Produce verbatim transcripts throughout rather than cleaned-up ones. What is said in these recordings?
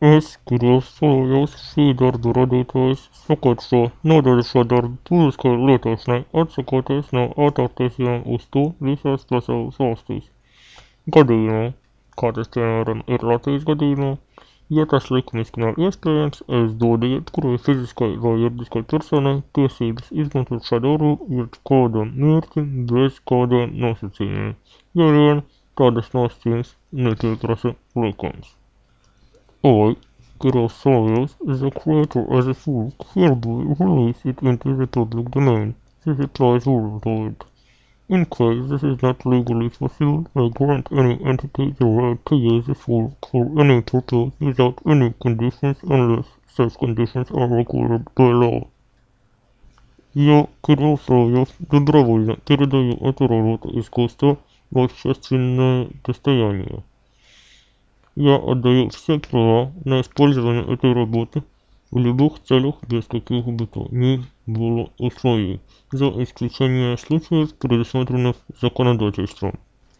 Es kirjastusoloojus šī darba radītājs sakot šo nodaļas darbu publiskai lietošanai, atsaucoties no autortiesībām uz to visās pasaules valstīs. Gadījumā, kā tas piemēram ir Latvijas gadījumā, ja tas likumiski nav iespējams, es dodu jebkurai fiziskai vai juridiskai personai tiesības izmantot šādu darbu līdz kādam mērķim bez kādiem nosacījumiem, ja vien tādas nosacījumus nepieprasa likums. I, kirjastusoloojus, is a creator as a full, hereby release it into the public domain. This applies worldwide. In case this is not legally possible, I grant any entity the right to use the full for any purpose without any conditions unless such conditions are required by law. Я, Кирилл Соловьев, добровольно передаю эту работу искусства в общественное достояние. Я отдаю все права на использование этой работы в любых целях без каких бы то ни было условий, за исключением случаев, предусмотренных законодательством.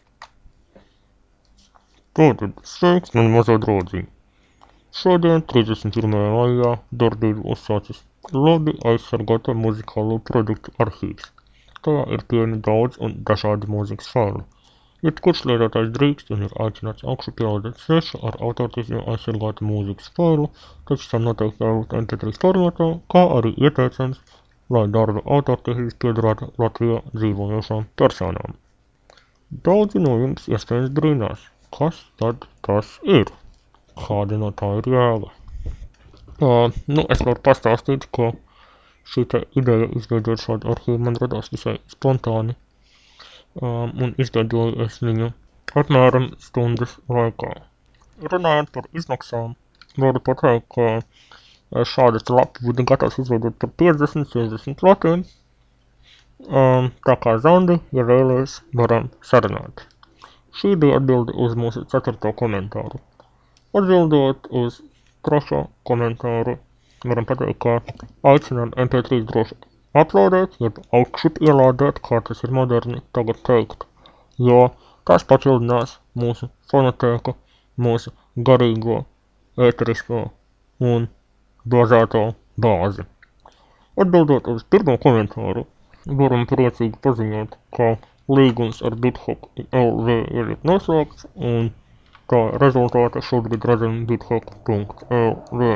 Tātad sveiks, man mazā draudziņ. Šodien, trīsdesmit pirmajā maijā, darbību uzsācis labi aizsargāta muzikālo produktu arhīvs. Tajā ir pieejami daudz un dažādi mūzikas faili. Jebkurš lietotājs drīkst un ir aicināts augšu pielādēt svešu ar autortiesībām aizsargātu mūzikas failu, taču tam noteikti jābūt em pe trīs formātā, kā arī ieteicams, lai darba autortiesības piederētu Latvijā dzīvojošām personām. Daudzi no jums iespējams brīnās, kas tad tas ir? Kāda no tā ir jēga? Uh, nu, es varu pastāstīt, ka šī te ideja izveidot šādu arhīvu man radās visai spontāni. Um, un izveidoju es viņu apmēram stundas laikā. Runājot par izmaksām, varu pateikt, ka šādu lapu būtu gatavs izveidot par piecdesmit līdz sešdesmit latiem. Um, tā kā Zandi, ja vēlies, varam sarunāt. Šī bija atbilde uz mūsu ceturto komentāru. Atbildot uz trešo komentāru, varam pateikt, ka aicinām em pe trīs droši uploadēt, jeb augšup ielādēt, kā tas ir moderni tagad teikt, jo tas papildinās mūsu fonotēku, mūsu garīgo, ēterisko un bāzēto bāzi. Atbildot uz pirmo komentāru, varam priecīgi paziņot, ka līgums ar Bithawk el ve ir noslēgts un kā rezultāta šobrīd redzam bithawk punkt el ve.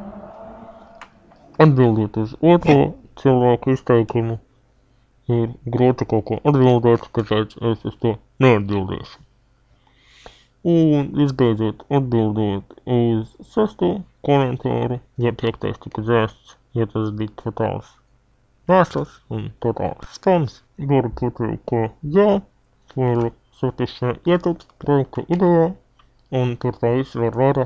Atbildot uz otro cilvēku izteikumu, ir grūti kaut ko atbildēt, tāpēc es uz to neatbildēšu. Un visbeidzot, atbildot uz sesto komentāru, ja piektais tika dzēsts, ja tas bija totāls mēsls un totāls spams, varu pateikt, ka jā, varu satisšai ietilpst projekta idejā, un tur tā viss var vara